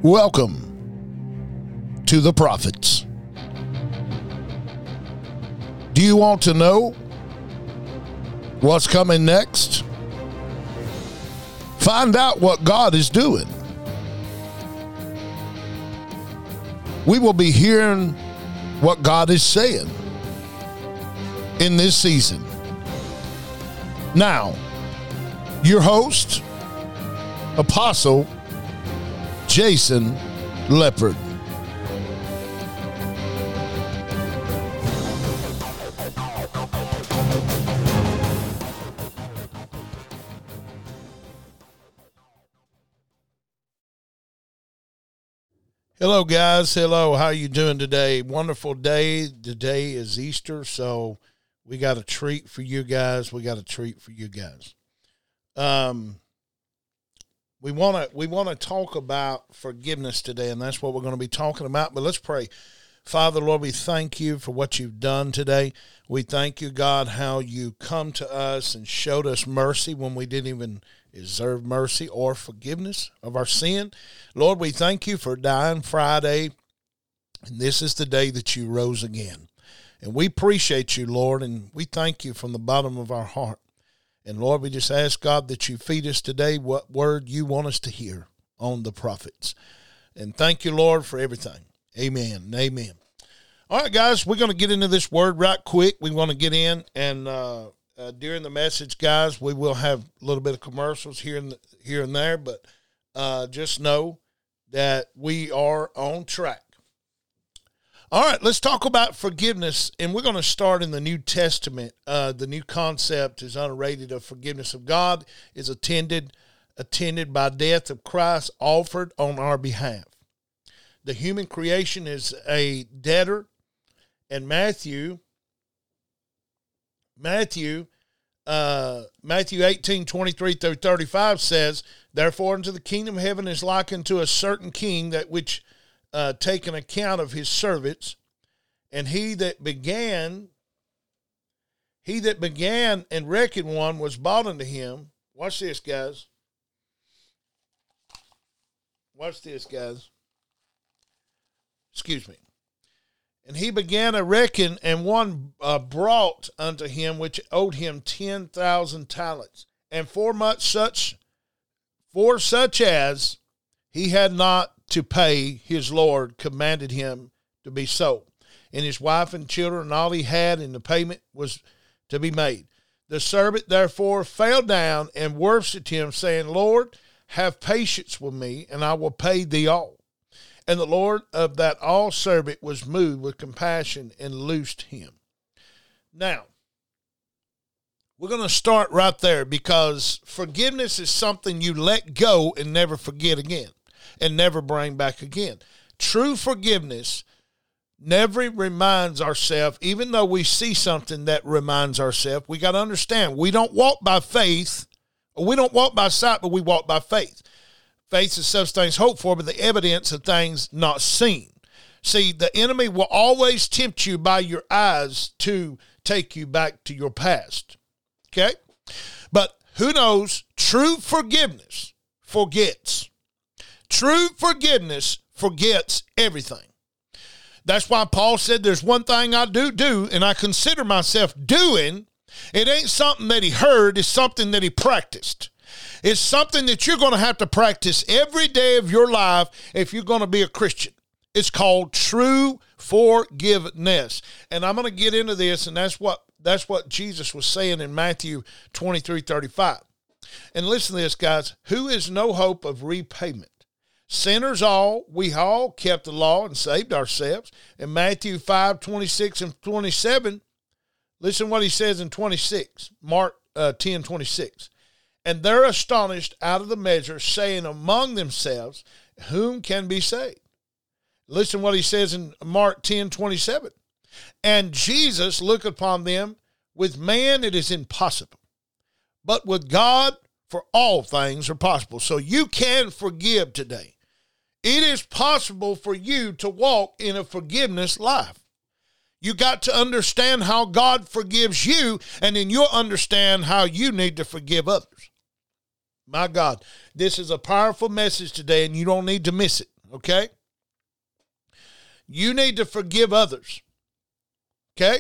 Welcome to the Prophets. Do you want to know what's coming next? Find out what God is doing. We will be hearing what God is saying in this season. Now, your host, Apostle Jason Leopard. Hello, guys. Hello. How you doing today? Wonderful day. Today is Easter, so we got a treat for you guys. We want to talk about forgiveness today, and that's what we're going to be talking about. But let's pray. Father, Lord, we thank you for what you've done today. We thank you, God, how you come to us and showed us mercy when we didn't even deserve mercy or forgiveness of our sin. Lord, we thank you for dying Friday, and this is the day that you rose again. And we appreciate you, Lord, and we thank you from the bottom of our heart. And Lord, we just ask, God, that you feed us today what word you want us to hear on the prophets. And thank you, Lord, for everything. Amen and amen. All right, guys, we're going to get into this word right quick. We want to get in, and during the message, guys, we will have a little bit of commercials here and there, but just know that we are on track. All right, let's talk about forgiveness, and we're going to start in the New Testament. The new concept is underrated of forgiveness of God is attended by death of Christ offered on our behalf. The human creation is a debtor, and Matthew 18:23-35 says, "Therefore unto the kingdom of heaven is like unto a certain king that which take an account of his servants, and he that began and reckoned one was bought unto him." Watch this, guys. Excuse me. "And he began to reckon, and one brought unto him which owed him 10,000 talents. And for such as he had not to pay, his Lord commanded him to be sold, and his wife and children, and all he had, and the payment was to be made. The servant therefore fell down and worshipped him, saying, Lord, have patience with me, and I will pay thee all. And the Lord of that all servant was moved with compassion and loosed him." Now, we're going to start right there, because forgiveness is something you let go and never forget again and never bring back again. True forgiveness never reminds ourselves, even though we see something that reminds ourselves. We got to understand, we don't walk by faith, or we don't walk by sight, but we walk by faith. Faith is such things hoped for, but the evidence of things not seen. See, the enemy will always tempt you by your eyes to take you back to your past. Okay? But who knows? True forgiveness forgets. True forgiveness forgets everything. That's why Paul said, there's one thing I do, and I consider myself doing. It ain't something that he heard, it's something that he practiced. It's something that you're going to have to practice every day of your life if you're going to be a Christian. It's called true forgiveness. And I'm going to get into this, and that's what Jesus was saying in Matthew 23:35. And listen to this, guys. Who is no hope of repayment? Sinners all, we all kept the law and saved ourselves. In Matthew 5:26 and 27, listen what he says in 26, Mark 10:26. "And they're astonished out of the measure, saying among themselves, whom can be saved?" Listen what he says in Mark 10:27. "And Jesus looked upon them, with man it is impossible, but with God for all things are possible." So you can forgive today. It is possible for you to walk in a forgiveness life. You got to understand how God forgives you, and then you'll understand how you need to forgive others. My God, this is a powerful message today, and you don't need to miss it. okay? You need to forgive others, okay?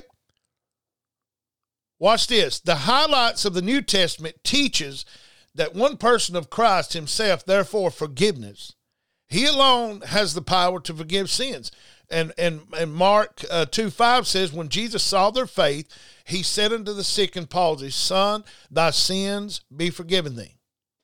Watch this. The highlights of the New Testament teaches that one person of Christ himself, therefore forgiveness. He alone has the power to forgive sins. And Mark 2:5 says, when Jesus saw their faith, he said unto the sick and palsy, Son, thy sins be forgiven thee.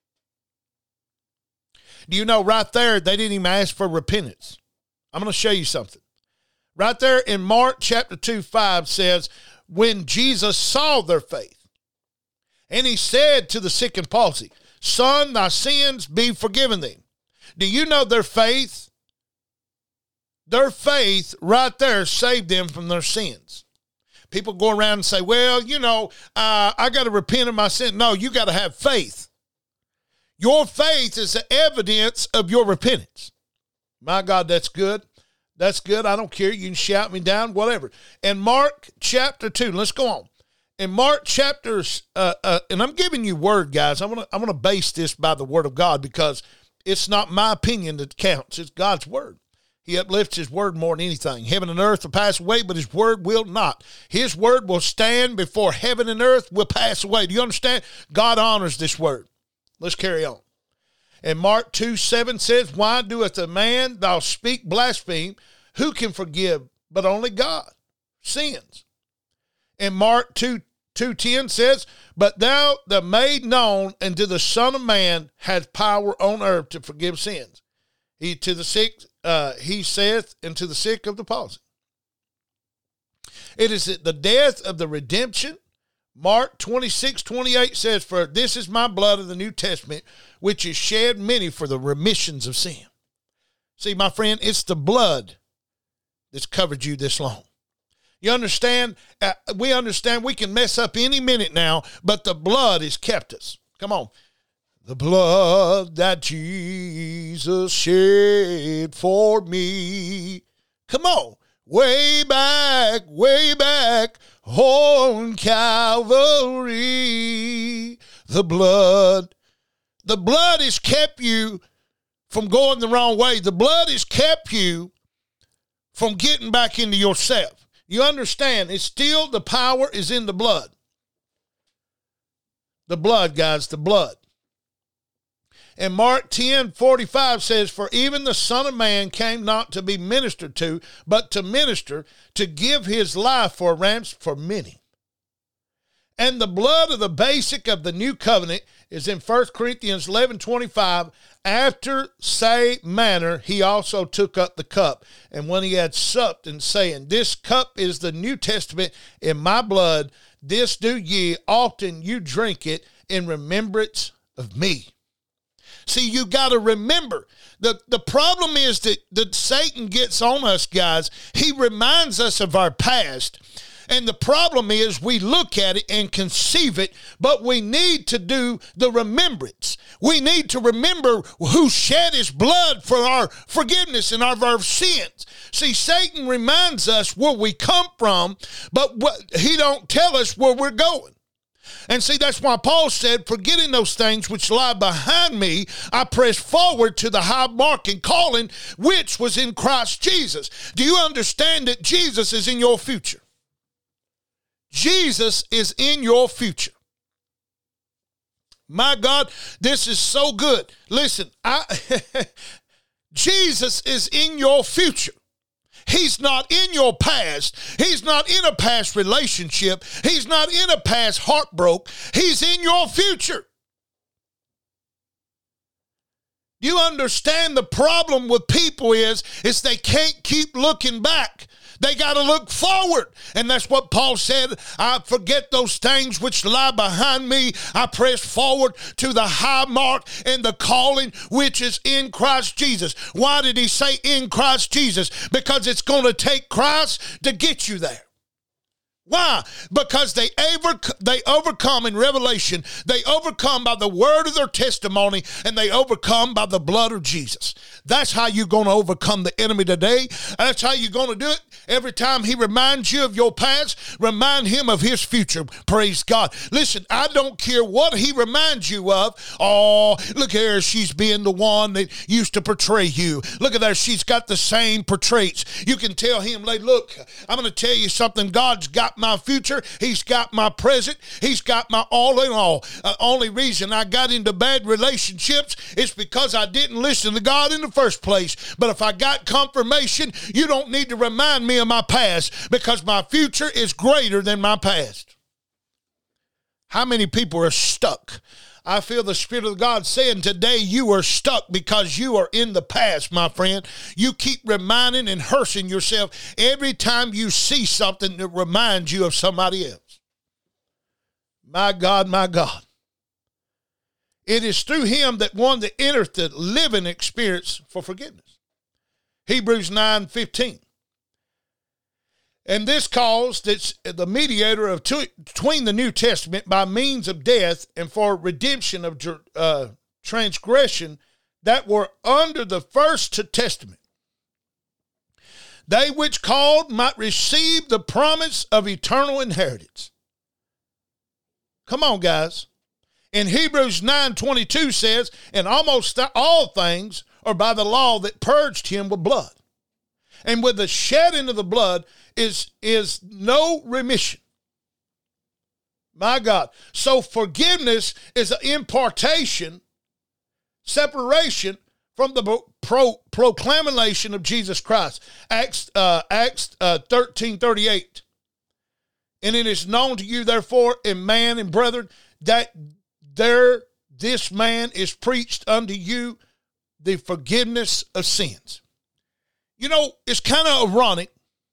Do you know right there, they didn't even ask for repentance. I'm going to show you something. Right there in Mark chapter 2:5 says, when Jesus saw their faith, and he said to the sick and palsy, Son, thy sins be forgiven thee. Do you know their faith? Their faith right there saved them from their sins. People go around and say, well, I got to repent of my sin. No, you got to have faith. Your faith is the evidence of your repentance. My God, that's good. That's good. I don't care. You can shout me down, whatever. In Mark chapter 2, let's go on. In Mark chapter, and I'm giving you word, guys. I'm gonna base this by the word of God because it's not my opinion that counts. It's God's word. He uplifts his word more than anything. Heaven and earth will pass away, but his word will not. His word will stand before heaven and earth will pass away. Do you understand? God honors this word. Let's carry on. And Mark 2:7 says, why doeth a man thou speak blaspheme? Who can forgive but only God? Sins. And Mark 2:10 says, but thou that made known unto the Son of Man has power on earth to forgive sins. He saith, and to the sick of the palsy. It is the death of the redemption. Mark 26:28 says, for this is my blood of the New Testament, which is shed many for the remissions of sin. See, my friend, it's the blood that's covered you this long. You understand? We understand we can mess up any minute now, but the blood has kept us. Come on. The blood that Jesus shed for me. Come on. Way back on Calvary. The blood has kept you from going the wrong way. The blood has kept you from getting back into yourself. You understand? It's still, the power is in the blood. The blood, guys, the blood. And Mark 10:45 says, for even the Son of Man came not to be ministered to, but to minister, to give his life for a ransom for many. And the blood of the basic of the new covenant is in 1 Corinthians 11:25. After say manner, he also took up the cup. And when he had supped, and saying, this cup is the New Testament in my blood. This do ye, often you drink it in remembrance of me. See, you got to remember, the problem is that Satan gets on us, guys. He reminds us of our past. And the problem is we look at it and conceive it, but we need to do the remembrance. We need to remember who shed his blood for our forgiveness and our sins. See, Satan reminds us where we come from, but he don't tell us where we're going. And see, that's why Paul said, forgetting those things which lie behind me, I press forward to the high mark and calling, which was in Christ Jesus. Do you understand that Jesus is in your future? Jesus is in your future. My God, this is so good. Listen, Jesus is in your future. He's not in your past. He's not in a past relationship. He's not in a past heartbreak. He's in your future. You understand the problem with people is they can't keep looking back. They got to look forward. And that's what Paul said. I forget those things which lie behind me. I press forward to the high mark and the calling which is in Christ Jesus. Why did he say in Christ Jesus? Because it's going to take Christ to get you there. Why? Because they overcome in Revelation. They overcome by the word of their testimony, and they overcome by the blood of Jesus. That's how you're going to overcome the enemy today. That's how you're going to do it. Every time he reminds you of your past, remind him of his future. Praise God. Listen, I don't care what he reminds you of. Oh, look here, she's being the one that used to portray you. Look at that, she's got the same portraits. You can tell him, like, look, I'm going to tell you something. God's got my future. He's got my present. He's got my all in all. Only reason I got into bad relationships is because I didn't listen to God in the first place. But if I got confirmation, you don't need to remind me of my past, because my future is greater than my past. How many people are stuck? I feel the Spirit of God saying today, you are stuck because you are in the past, my friend. You keep reminding and rehearsing yourself every time you see something that reminds you of somebody else. My God, my God. It is through him that one that entereth the living experience for forgiveness. Hebrews 9:15. And this cause that's the mediator of between the New Testament by means of death and for redemption of transgression that were under the first testament. They which called might receive the promise of eternal inheritance. Come on, guys. In Hebrews 9:22 says, and almost all things are by the law that purged him with blood. And with the shedding of the blood is no remission. My God. So forgiveness is an impartation, separation from the proclamation of Jesus Christ. Acts 13:38. And it is known to you, therefore, in man and brethren, that this man is preached unto you the forgiveness of sins. You know, it's kind of ironic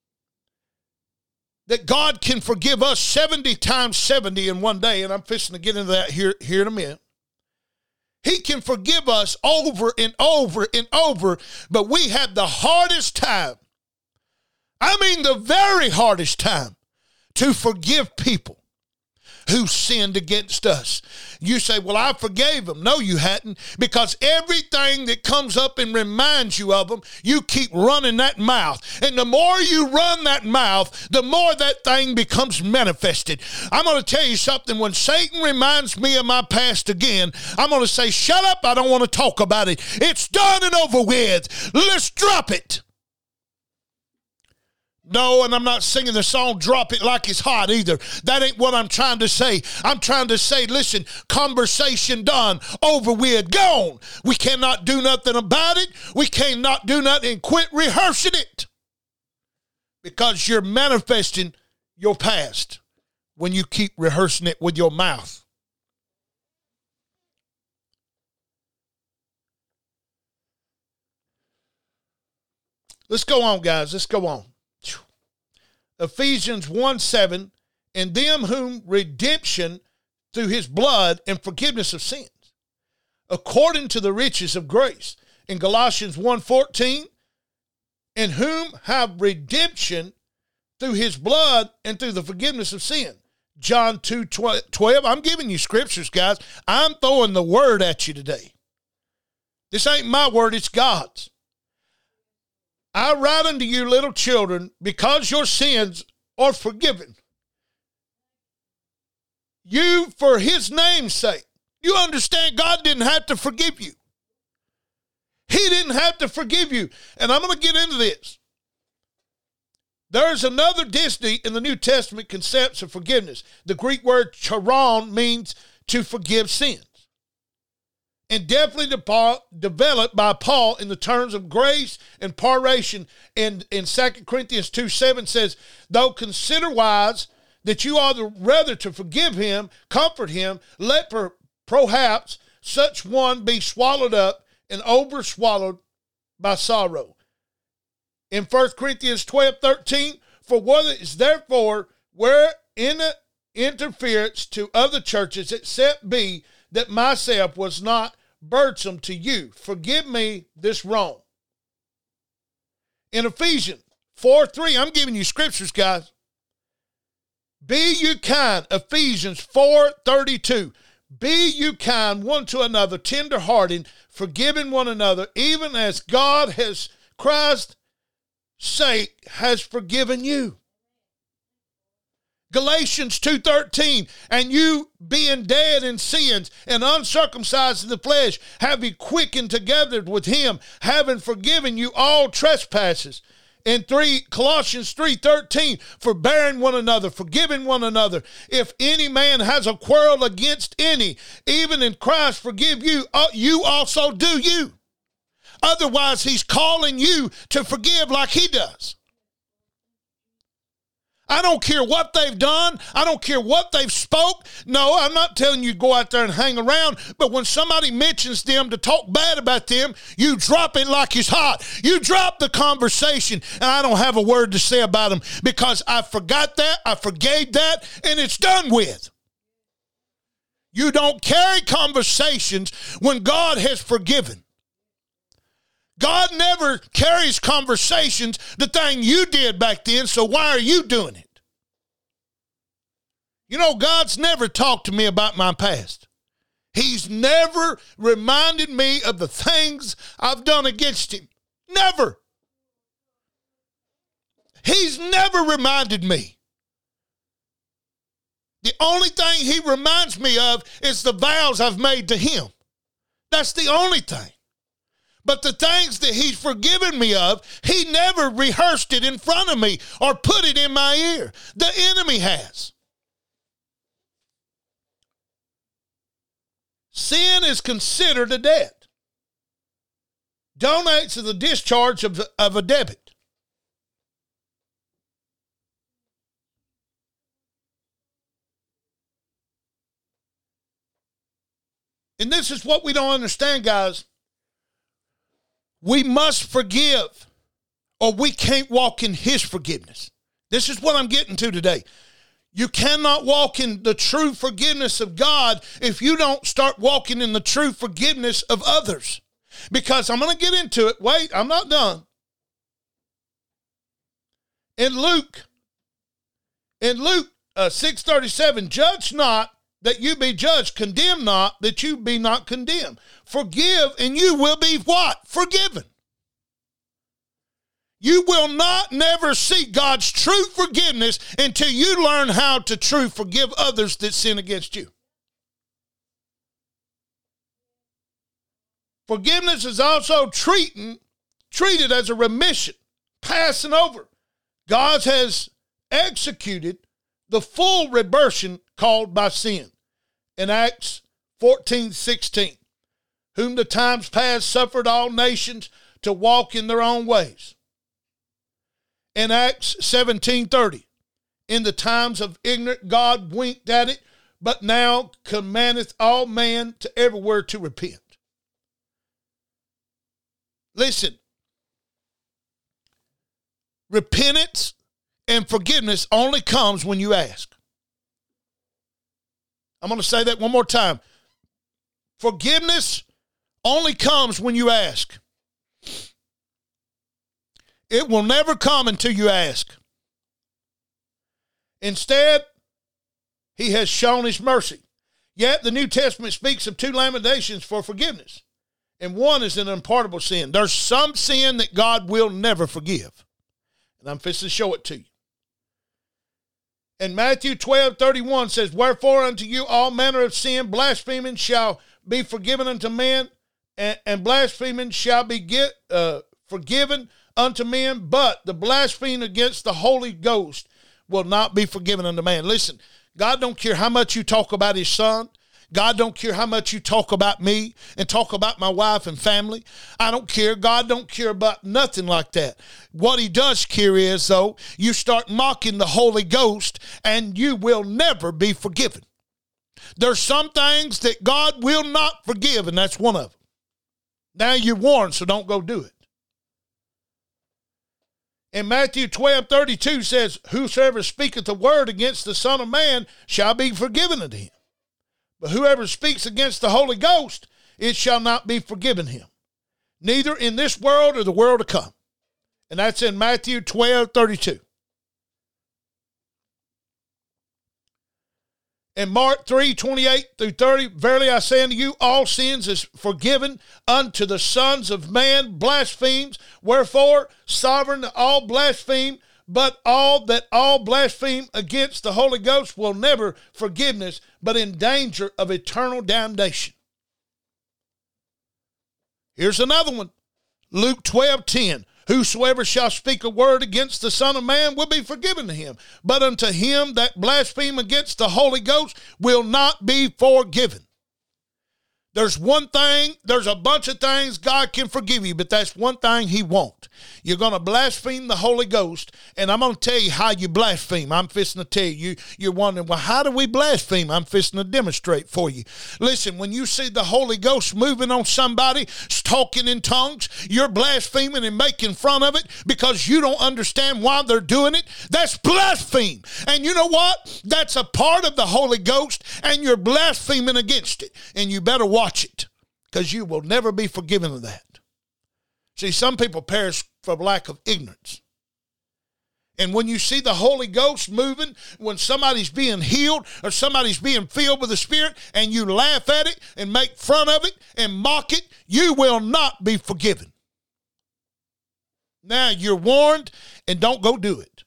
that God can forgive us 70 times 70 in one day, and I'm fixing to get into that here in a minute. He can forgive us over and over and over, but we have the hardest time, I mean the very hardest time, to forgive people who sinned against us. You say, well, I forgave them. No, you hadn't, because everything that comes up and reminds you of them, you keep running that mouth. And the more you run that mouth, the more that thing becomes manifested. I'm going to tell you something. When Satan reminds me of my past again, I'm going to say, shut up, I don't want to talk about it. It's done and over with. Let's drop it. No, and I'm not singing the song, Drop It Like It's Hot either. That ain't what I'm trying to say. I'm trying to say, listen, conversation done, over with, gone. We cannot do nothing about it. We cannot do nothing and quit rehearsing it, because you're manifesting your past when you keep rehearsing it with your mouth. Let's go on, guys. Let's go on. Ephesians 1:7, and them whom redemption through his blood and forgiveness of sins, according to the riches of grace. In Galatians 1:14, in whom have redemption through his blood and through the forgiveness of sin. John 2:12. I'm giving you scriptures, guys. I'm throwing the word at you today. This ain't my word, it's God's. I write unto you, little children, because your sins are forgiven. You, for his name's sake. You understand, God didn't have to forgive you. He didn't have to forgive you. And I'm going to get into this. There's another Disney in the New Testament concepts of forgiveness. The Greek word charon means to forgive sins. And definitely developed by Paul in the terms of grace and paration. In 2 Corinthians 2:7 says, though consider wise that you ought rather to forgive him, comfort him, let perhaps such one be swallowed up and overswallowed by sorrow. In 1 Corinthians 12:13, for whether is therefore where in interference to other churches, except be that myself was not burdensome to you. Forgive me this wrong. In Ephesians 4:3, I'm giving you scriptures, guys. Be you kind, Ephesians 4:32. Be you kind one to another, tender-hearted, forgiving one another, even as God has Christ's sake has forgiven you. Galatians 2:13, and you being dead in sins and uncircumcised in the flesh, have he quickened together with him, having forgiven you all trespasses. In Colossians 3:13, forbearing one another, forgiving one another. If any man has a quarrel against any, even in Christ forgive you, you also do you. Otherwise, he's calling you to forgive like he does. I don't care what they've done. I don't care what they've spoke. No, I'm not telling you to go out there and hang around. But when somebody mentions them to talk bad about them, you drop it like it's hot. You drop the conversation, and I don't have a word to say about them because I forgot that, I forgave that, and it's done with. You don't carry conversations when God has forgiven. God never carries conversations, the thing you did back then, so why are you doing it? You know, God's never talked to me about my past. He's never reminded me of the things I've done against him. Never. He's never reminded me. The only thing he reminds me of is the vows I've made to him. That's the only thing. But the things that he's forgiven me of, he never rehearsed it in front of me or put it in my ear. The enemy has. Sin is considered a debt. Donates to the discharge of a debit. And this is what we don't understand, guys. We must forgive, or we can't walk in his forgiveness. This is what I'm getting to today. You cannot walk in the true forgiveness of God if you don't start walking in the true forgiveness of others. Because I'm going to get into it. Wait, I'm not done. In Luke 6:37, judge not that you be judged, condemn not that you be not condemned. Forgive and you will be what? Forgiven. You will not never see God's true forgiveness until you learn how to true forgive others that sin against you. Forgiveness is also treated as a remission, passing over. God has executed the full reversion called by sin. In Acts 14:16, whom the times past suffered all nations to walk in their own ways. In Acts 17:30, in the times of ignorance God winked at it, but now commandeth all men to everywhere to repent. Listen, repentance and forgiveness only comes when you ask. I'm going to say that one more time. Forgiveness only comes when you ask. It will never come until you ask. Instead, he has shown his mercy. Yet the New Testament speaks of two lamentations for forgiveness. And one is an unpardonable sin. There's some sin that God will never forgive. And I'm fixing to show it to you. And Matthew 12:31 says, wherefore unto you all manner of sin, blaspheming shall be forgiven unto men, and blaspheming shall be forgiven unto men, but the blasphemy against the Holy Ghost will not be forgiven unto man. Listen, God don't care how much you talk about his son. God don't care how much you talk about me and talk about my wife and family. I don't care. God don't care about nothing like that. What he does care is, though, you start mocking the Holy Ghost and you will never be forgiven. There's some things that God will not forgive, and that's one of them. Now you're warned, so don't go do it. And Matthew 12:32 says, whosoever speaketh a word against the Son of Man shall be forgiven unto him. But whoever speaks against the Holy Ghost, it shall not be forgiven him, neither in this world or the world to come. And that's in Matthew 12:32. In Mark 3:28-30, verily I say unto you, all sins is forgiven unto the sons of man blasphemes. Wherefore, sovereign all blaspheme, but all blaspheme against the Holy Ghost will never forgiveness, but in danger of eternal damnation. Here's another one. Luke 12:10. Whosoever shall speak a word against the Son of Man will be forgiven to him, but unto him that blaspheme against the Holy Ghost will not be forgiven. There's a bunch of things God can forgive you, but that's one thing he won't. You're going to blaspheme the Holy Ghost, and I'm going to tell you how you blaspheme. I'm fixing to tell you. You're wondering, well, how do we blaspheme? I'm fixing to demonstrate for you. Listen, when you see the Holy Ghost moving on somebody, talking in tongues, you're blaspheming and making fun of it because you don't understand why they're doing it. That's blaspheme. And you know what? That's a part of the Holy Ghost, and you're blaspheming against it. And you better watch it, because you will never be forgiven of that. See, some people perish for lack of ignorance. And when you see the Holy Ghost moving, when somebody's being healed or somebody's being filled with the Spirit, and you laugh at it and make fun of it and mock it, you will not be forgiven. Now, you're warned, and don't go do it.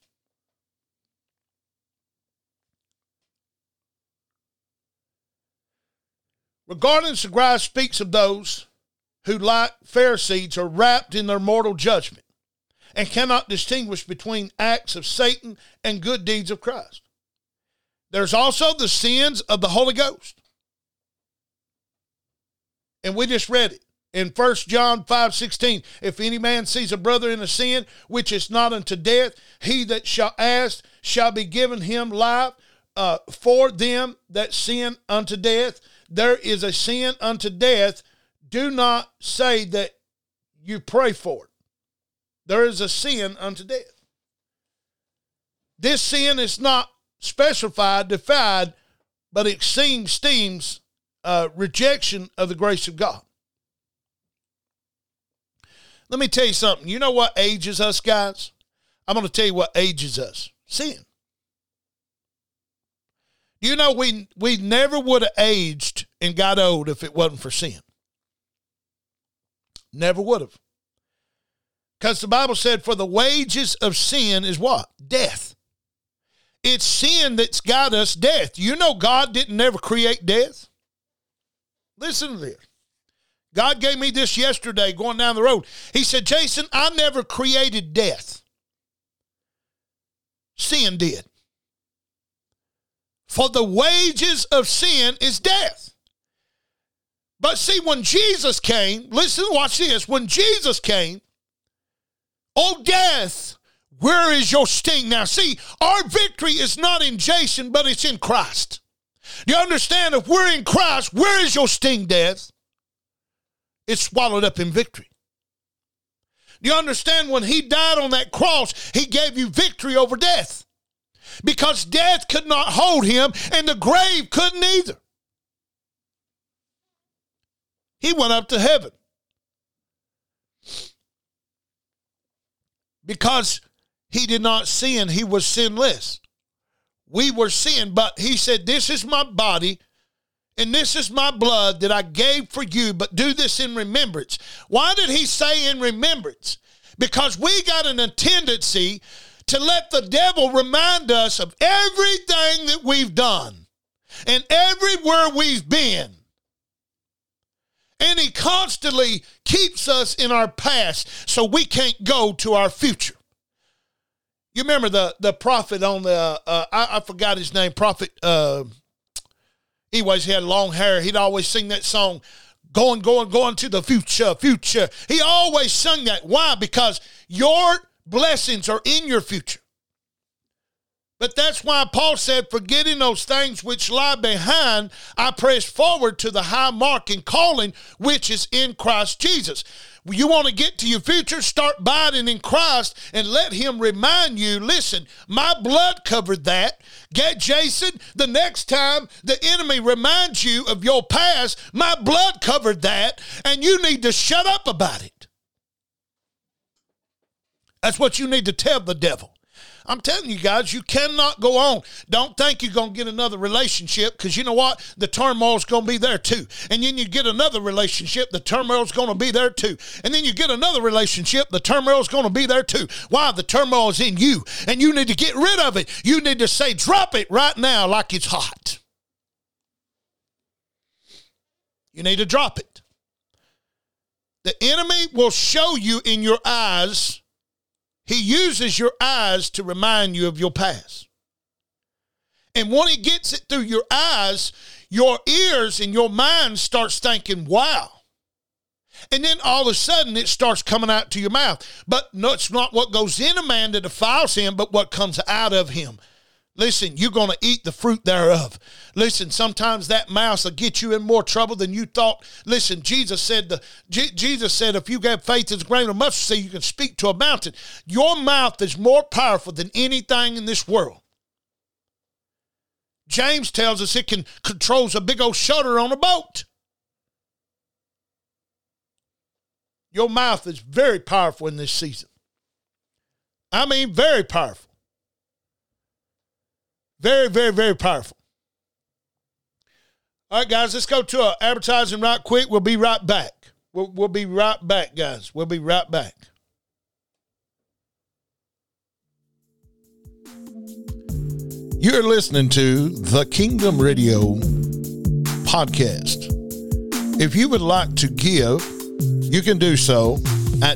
Regarding the grass speaks of those who, like Pharisees, are wrapped in their mortal judgment and cannot distinguish between acts of Satan and good deeds of Christ. There's also the sins of the Holy Ghost. And we just read it in 1 John 5:16. If any man sees a brother in a sin which is not unto death, he that shall ask shall be given him life. For them that sin unto death, there is a sin unto death. Do not say that you pray for it. There is a sin unto death. This sin is not specified, defined, but it steams rejection of the grace of God. Let me tell you something. You know what ages us, guys? I'm going to tell you what ages us. Sin. You know, we never would have aged and got old if it wasn't for sin. Never would have. Because the Bible said, for the wages of sin is what? Death. It's sin that's got us death. You know God didn't never create death? Listen to this. God gave me this yesterday going down the road. He said, Jason, I never created death. Sin did. For the wages of sin is death. But see, when Jesus came, listen, watch this. When Jesus came, oh, death, where is your sting? Now, see, our victory is not in Jason, but it's in Christ. You understand? If we're in Christ, where is your sting, death? It's swallowed up in victory. You understand? When he died on that cross, he gave you victory over death. Because death could not hold him, and the grave couldn't either. He went up to heaven. Because he did not sin, he was sinless. We were sin, but he said, this is my body, and this is my blood that I gave for you, but do this in remembrance. Why did he say in remembrance? Because we got a tendency to let the devil remind us of everything that we've done and everywhere we've been. And he constantly keeps us in our past so we can't go to our future. You remember the prophet on the, I forgot his name, prophet, anyways, he had long hair. He'd always sing that song, going to the future. He always sung that. Why? Because your blessings are in your future. But that's why Paul said, forgetting those things which lie behind, I press forward to the high mark and calling, which is in Christ Jesus. You want to get to your future? Start abiding in Christ and let him remind you, listen, my blood covered that. Get Jason, the next time the enemy reminds you of your past, my blood covered that, and you need to shut up about it. That's what you need to tell the devil. I'm telling you guys, you cannot go on. Don't think you're going to get another relationship, because you know what? The turmoil's going to be there too. And then you get another relationship, the turmoil's going to be there too. And then you get another relationship, the turmoil's going to be there too. Why? The turmoil is in you, and you need to get rid of it. You need to say, drop it right now like it's hot. You need to drop it. The enemy will show you in your eyes. He uses your eyes to remind you of your past. And when he gets it through your eyes, your ears and your mind starts thinking, wow. And then all of a sudden it starts coming out to your mouth. But no, it's not what goes in a man that defiles him, but what comes out of him. Listen, you're going to eat the fruit thereof. Listen, sometimes that mouth will get you in more trouble than you thought. Listen, Jesus said, if you have faith as a grain of mustard seed, you can speak to a mountain. Your mouth is more powerful than anything in this world. James tells us it controls a big old shutter on a boat. Your mouth is very powerful in this season. I mean, very powerful. Very, very, very powerful. All right, guys, let's go to our advertising right quick. We'll be right back. We'll be right back, guys. We'll be right back. You're listening to the Kingdom Radio podcast. If you would like to give, you can do so at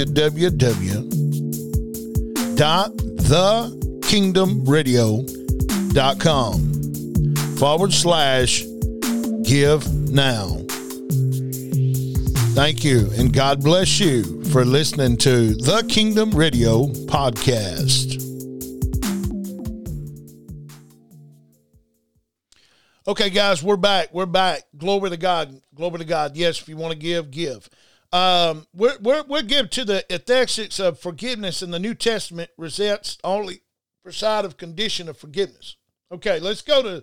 www.thekingdomradio.com/give now. Thank you, and God bless you for listening to the Kingdom Radio podcast. Okay, guys, we're back. We're back. Glory to God. Glory to God. Yes, if you want to give, give. We're give to the ethics of forgiveness in the New Testament results only for side of condition of forgiveness. Okay, let's go to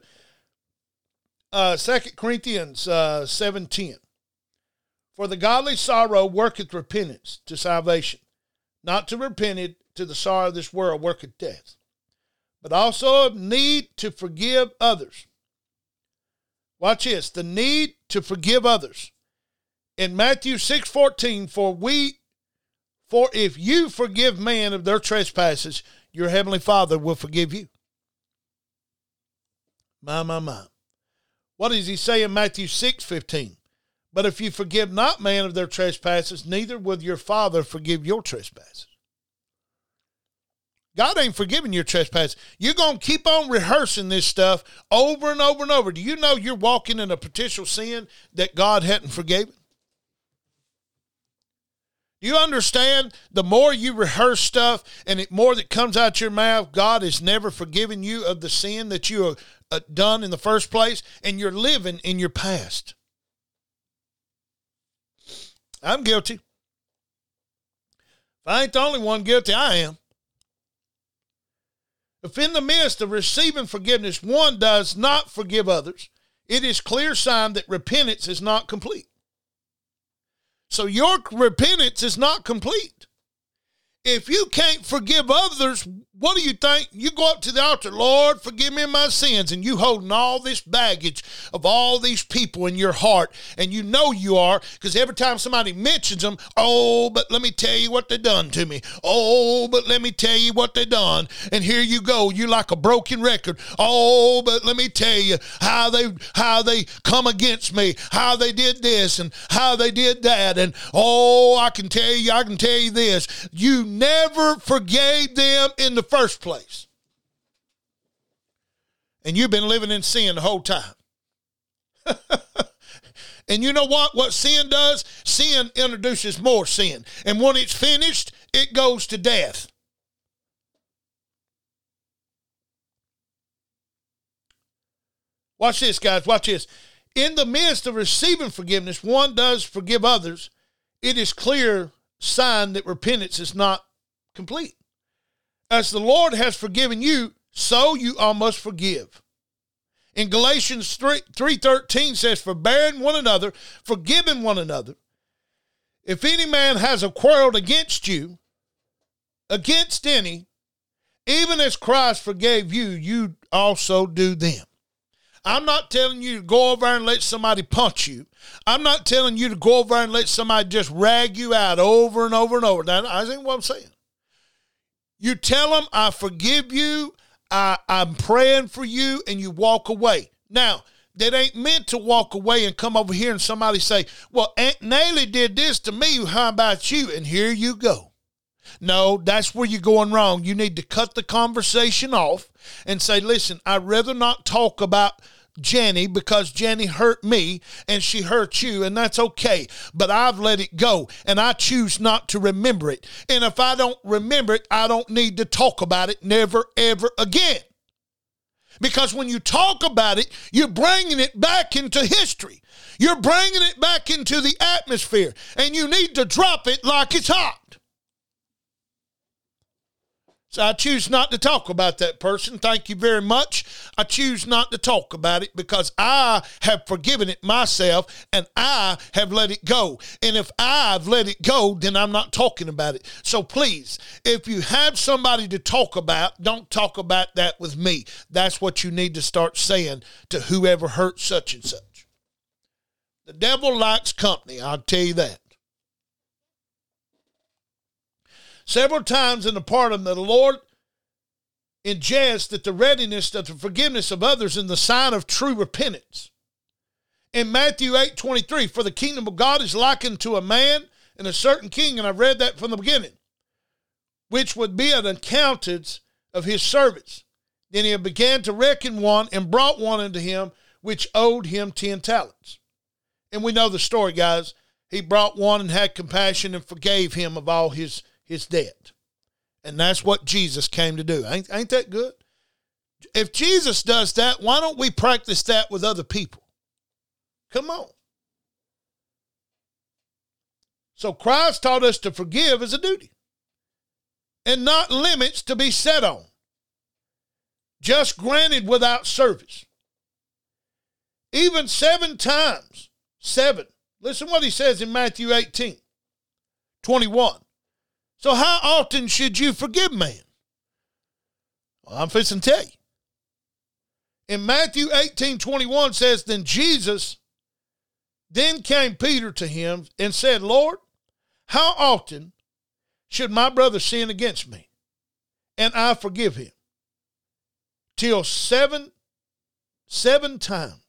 2 Corinthians 7:10. For the godly sorrow worketh repentance to salvation, not to repent it to the sorrow of this world worketh death, but also of need to forgive others. Watch this, the need to forgive others. In Matthew 6:14, for if you forgive men of their trespasses, your heavenly Father will forgive you. My. What does he say in Matthew 6:15? But if you forgive not man of their trespasses, neither will your Father forgive your trespasses. God ain't forgiving your trespasses. You're going to keep on rehearsing this stuff over and over and over. Do you know you're walking in a potential sin that God hadn't forgiven? Do you understand the more you rehearse stuff and the more that comes out your mouth, God has never forgiven you of the sin that you have done in the first place, and you're living in your past. I'm guilty. If I ain't the only one guilty, I am. If in the midst of receiving forgiveness, one does not forgive others, it is clear sign that repentance is not complete. So your repentance is not complete. If you can't forgive others, what do you think? You go up to the altar, Lord, forgive me my sins, and you holding all this baggage of all these people in your heart, and you know you are, because every time somebody mentions them, oh, but let me tell you what they done to me. Oh, but let me tell you what they done. And here you go, you like a broken record. Oh, but let me tell you how they come against me, how they did this and how they did that. And oh, I can tell you this. You never forgave them in the first place. And you've been living in sin the whole time. And you know what? What sin does? Sin introduces more sin. And when it's finished, it goes to death. Watch this, guys. Watch this. In the midst of receiving forgiveness, one does forgive others. It is clear sign that repentance is not complete. As the Lord has forgiven you, so you all must forgive. In Galatians 3:13 says, forbearing one another, forgiving one another. If any man has a quarrel against you, against any, even as Christ forgave you, you also do them. I'm not telling you to go over and let somebody punch you. I'm not telling you to go over and let somebody just rag you out over and over and over. Now, I think what I'm saying. You tell them, I forgive you, I'm praying for you, and you walk away. Now, that ain't meant to walk away and come over here and somebody say, well, Aunt Nellie did this to me, how about you? And here you go. No, that's where you're going wrong. You need to cut the conversation off and say, listen, I'd rather not talk about Jenny because Jenny hurt me and she hurt you, and that's okay. But I've let it go, and I choose not to remember it. And if I don't remember it, I don't need to talk about it never, ever again. Because when you talk about it, you're bringing it back into history. You're bringing it back into the atmosphere, and you need to drop it like it's hot. So I choose not to talk about that person. Thank you very much. I choose not to talk about it because I have forgiven it myself and I have let it go. And if I've let it go, then I'm not talking about it. So please, if you have somebody to talk about, don't talk about that with me. That's what you need to start saying to whoever hurt such and such. The devil likes company, I'll tell you that. Several times in the pardon, the Lord ingest that the readiness of the forgiveness of others in the sign of true repentance. In Matthew 8:23, for the kingdom of God is likened to a man and a certain king, and I've read that from the beginning, which would be an accountance of his servants. Then he began to reckon one and brought one unto him which owed him 10 talents. And we know the story, guys. He brought one and had compassion and forgave him of all his debt. And that's what Jesus came to do. Ain't that good? If Jesus does that, why don't we practice that with other people? Come on. So Christ taught us to forgive as a duty and not limits to be set on, just granted without service. Even 7 times, 7. Listen what he says in Matthew 18:21. So how often should you forgive man? Well, I'm fixing to tell you. In Matthew 18:21 says, then came Peter to him and said, Lord, how often should my brother sin against me and I forgive him? Till 7 times.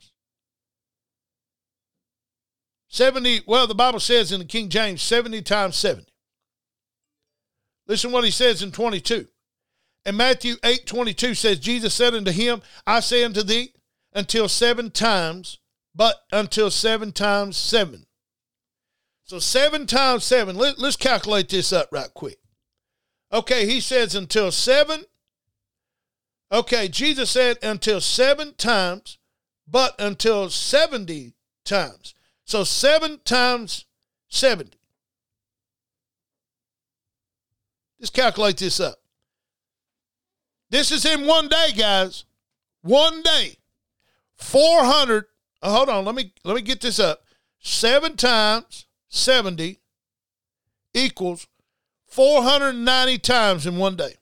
70, well, the Bible says in the King James, 70 times 70. Listen what he says in 22. And Matthew 8:22 says, Jesus said unto him, I say unto thee, until 7 times, but until 7 times 7. So 7 times 7, let's calculate this up right quick. Okay, he says until 7. Okay, Jesus said until 7 times, but until 70 times. So 7 times 70. Just calculate this up. This is in one day, guys. One day. 400. Hold on. Let me get this up. 7 times 70 equals 490 times in one day.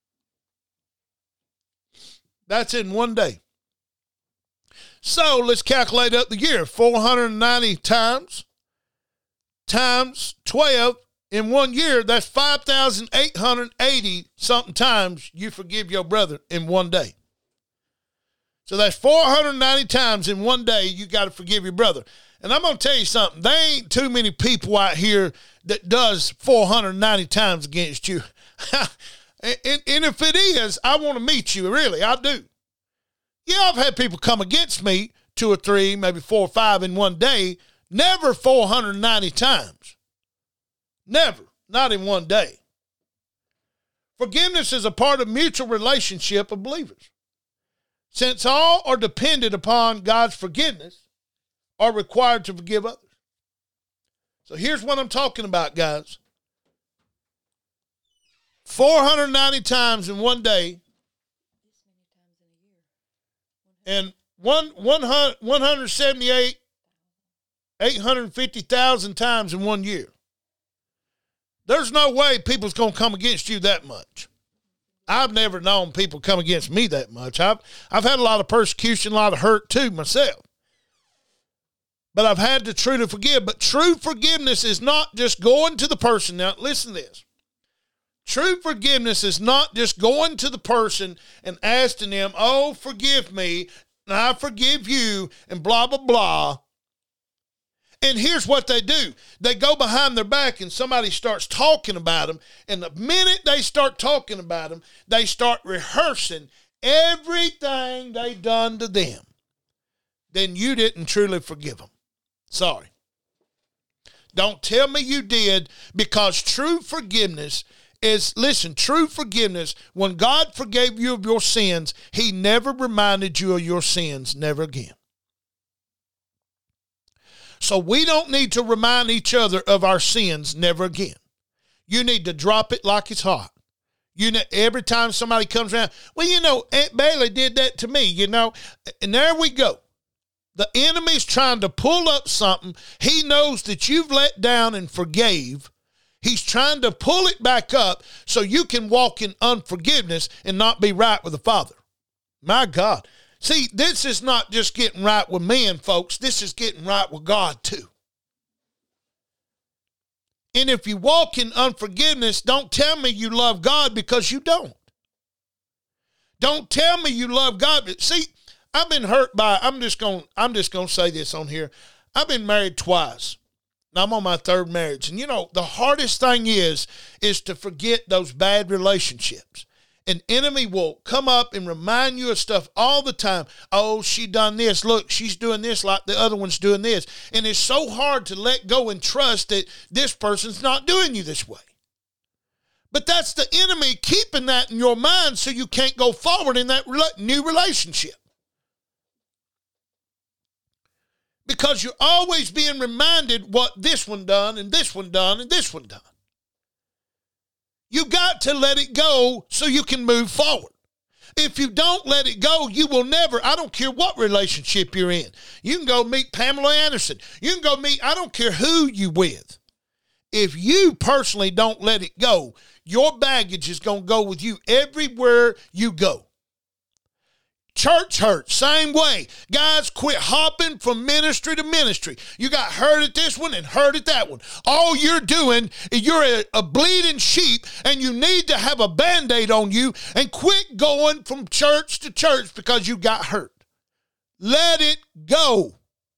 That's in one day. So let's calculate up the year. 490 times 12 in 1 year. That's 5,880 something times you forgive your brother in one day. So that's 490 times in one day you got to forgive your brother. And I'm going to tell you something. There ain't too many people out here that does 490 times against you. and if it is, I want to meet you. Really, I do. Yeah, I've had people come against me 2 or 3, maybe 4 or 5 in one day. Never 490 times. Never. Not in one day. Forgiveness is a part of mutual relationship of believers. Since all are dependent upon God's forgiveness, are required to forgive others. So here's what I'm talking about, guys. 490 times in one day. And 850,000 times in 1 year. There's no way people's going to come against you that much. I've never known people come against me that much. I've had a lot of persecution, a lot of hurt too myself. But I've had to truly forgive. But true forgiveness is not just going to the person. Now, listen to this. True forgiveness is not just going to the person and asking them, oh, forgive me, and I forgive you, and blah, blah, blah. And here's what they do. They go behind their back and somebody starts talking about them. And the minute they start talking about them, they start rehearsing everything they done to them. Then you didn't truly forgive them. Sorry. Don't tell me you did, because true forgiveness is, listen, true forgiveness, when God forgave you of your sins, he never reminded you of your sins, never again. So we don't need to remind each other of our sins, never again. You need to drop it like it's hot. You know, every time somebody comes around, well, you know, Aunt Bailey did that to me, you know, and there we go. The enemy's trying to pull up something he knows that you've let down and forgave. He's trying to pull it back up so you can walk in unforgiveness and not be right with the Father. My God. See, this is not just getting right with men, folks. This is getting right with God too. And if you walk in unforgiveness, don't tell me you love God, because you don't. Don't tell me you love God. See, I've been hurt by, I'm just going to say this on here. I've been married twice. Now I'm on my third marriage. And you know, the hardest thing is to forget those bad relationships. An enemy will come up and remind you of stuff all the time. Oh, she done this. Look, she's doing this like the other one's doing this. And it's so hard to let go and trust that this person's not doing you this way. But that's the enemy keeping that in your mind so you can't go forward in that new relationship. Because you're always being reminded what this one done and this one done and this one done. You got to let it go so you can move forward. If you don't let it go, you will never, I don't care what relationship you're in. You can go meet Pamela Anderson. You can go meet, I don't care who you with. If you personally don't let it go, your baggage is going to go with you everywhere you go. Church hurt, same way. Guys, quit hopping from ministry to ministry. You got hurt at this one and hurt at that one. All you're doing, you're a bleeding sheep, and you need to have a Band-Aid on you, and quit going from church to church because you got hurt. Let it go.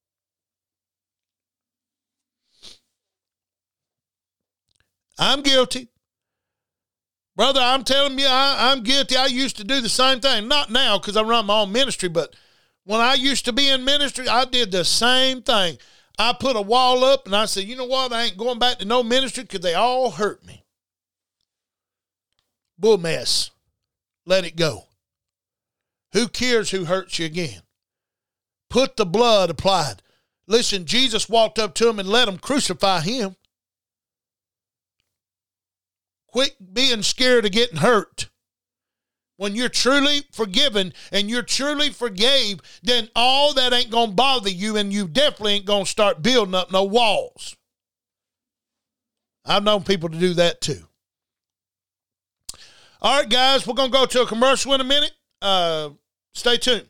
I'm guilty. Brother, I'm telling you, I'm guilty. I used to do the same thing. Not now because I run my own ministry, but when I used to be in ministry, I did the same thing. I put a wall up and I said, you know what? I ain't going back to no ministry because they all hurt me. Bull mess. Let it go. Who cares who hurts you again? Put the blood applied. Listen, Jesus walked up to him and let him crucify him. Quit being scared of getting hurt. When you're truly forgiven and you're truly forgave, then all that ain't going to bother you, and you definitely ain't going to start building up no walls. I've known people to do that too. All right, guys, we're going to go to a commercial in a minute. Stay tuned.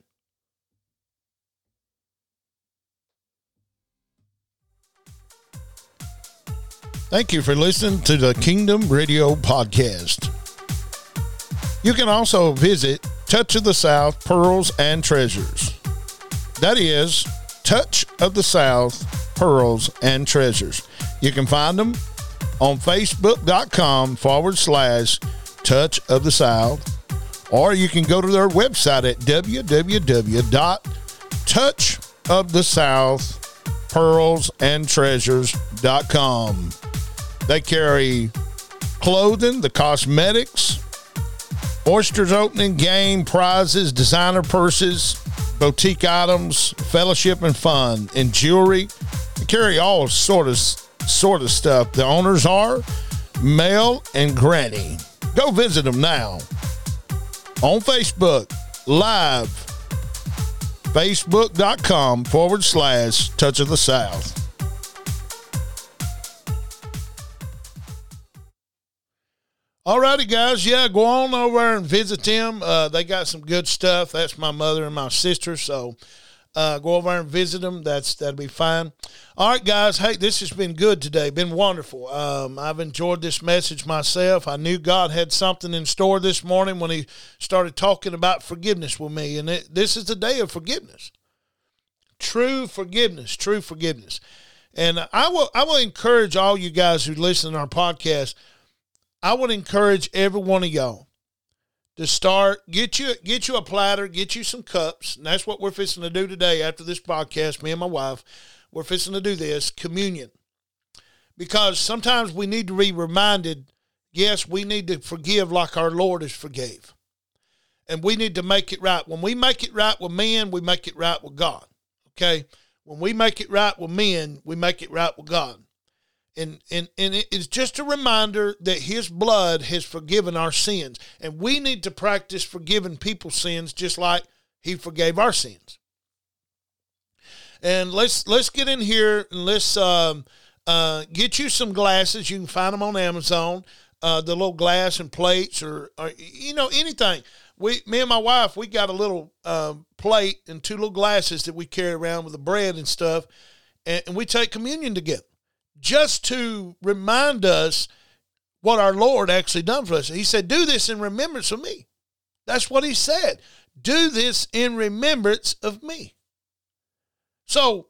Thank you for listening to the Kingdom Radio Podcast. You can also visit Touch of the South Pearls and Treasures. That is Touch of the South Pearls and Treasures. You can find them on Facebook.com/Touch of the South, or you can go to their website at www.touchofthesouthpearlsandtreasures.com. They carry clothing, the cosmetics, Oysters opening game, prizes, designer purses, boutique items, fellowship and fun, and jewelry. They carry all sort of stuff. The owners are Mel and Granny. Go visit them now on Facebook Live, Facebook.com/Touch of the South. All righty, guys. Yeah, go on over and visit them. They got some good stuff. That's my mother and my sister, so go over and visit them. That'll be fine. All right, guys. Hey, this has been good today. Been wonderful. I've enjoyed this message myself. I knew God had something in store this morning when he started talking about forgiveness with me, and this is the day of forgiveness. True forgiveness. And I will encourage all you guys who listen to our podcast. I would encourage every one of y'all to start, get you a platter, get you some cups, and that's what we're fixing to do today after this podcast, me and my wife. We're fixing to do this, communion. Because sometimes we need to be reminded, yes, we need to forgive like our Lord has forgave. And we need to make it right. When we make it right with men, we make it right with God. Okay? When we make it right with men, we make it right with God. And it's just a reminder that his blood has forgiven our sins. And we need to practice forgiving people's sins just like he forgave our sins. And let's get in here and let's get you some glasses. You can find them on Amazon, the little glass and plates or anything. Me and my wife, we got a little plate and two little glasses that we carry around with the bread and stuff, and we take communion together. Just to remind us what our Lord actually done for us. He said, do this in remembrance of me. That's what he said. Do this in remembrance of me. So,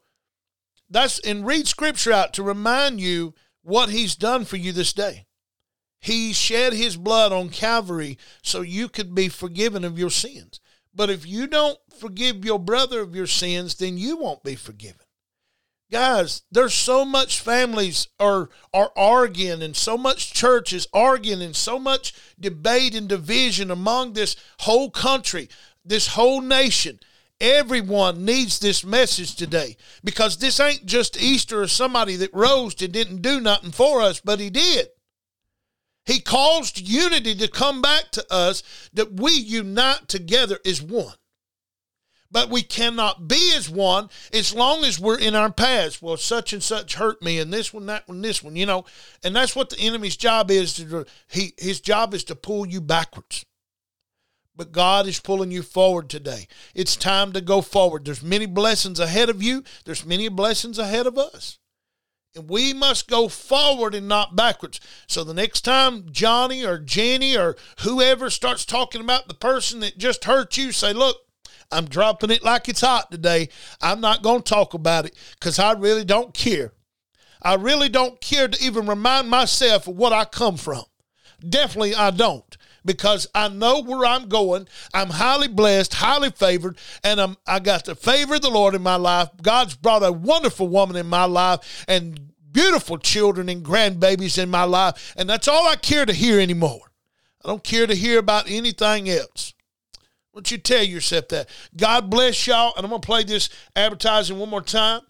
read scripture out to remind you what he's done for you this day. He shed his blood on Calvary so you could be forgiven of your sins. But if you don't forgive your brother of your sins, then you won't be forgiven. Guys, there's so much families are arguing, and so much churches arguing, and so much debate and division among this whole country, this whole nation. Everyone needs this message today, because this ain't just Easter or somebody that rose and didn't do nothing for us, but he did. He caused unity to come back to us, that we unite together as one. But we cannot be as one as long as we're in our past. Well, such and such hurt me, and this one, that one, this one, And that's what the enemy's job is. His job is to pull you backwards. But God is pulling you forward today. It's time to go forward. There's many blessings ahead of you. There's many blessings ahead of us. And we must go forward and not backwards. So the next time Johnny or Jenny or whoever starts talking about the person that just hurt you, say, look, I'm dropping it like it's hot today. I'm not going to talk about it because I really don't care. I really don't care to even remind myself of what I come from. Definitely I don't, because I know where I'm going. I'm highly blessed, highly favored, and I got the favor of the Lord in my life. God's brought a wonderful woman in my life and beautiful children and grandbabies in my life, and that's all I care to hear anymore. I don't care to hear about anything else. Why don't you tell yourself that? God bless y'all, and I'm going to play this advertising one more time.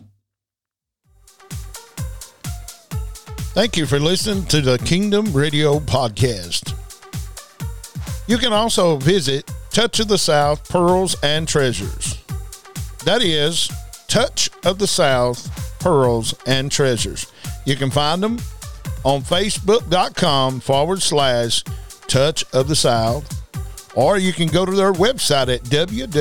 Thank you for listening to the Kingdom Radio Podcast. You can also visit Touch of the South, Pearls and Treasures. That is Touch of the South, Pearls and Treasures. You can find them on Facebook.com/Touch of the South. Or you can go to their website at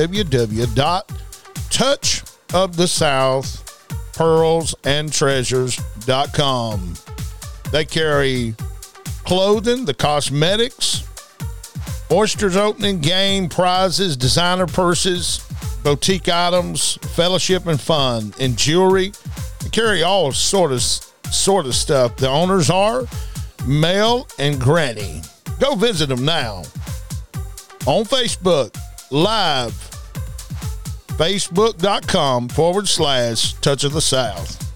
www.touchofthesouthpearlsandtreasures.com. They carry clothing, the cosmetics, oysters opening, game, prizes, designer purses, boutique items, fellowship and fun, and jewelry. They carry all sort of stuff. The owners are Mel and Granny. Go visit them now. On Facebook, live, facebook.com/Touch of the South.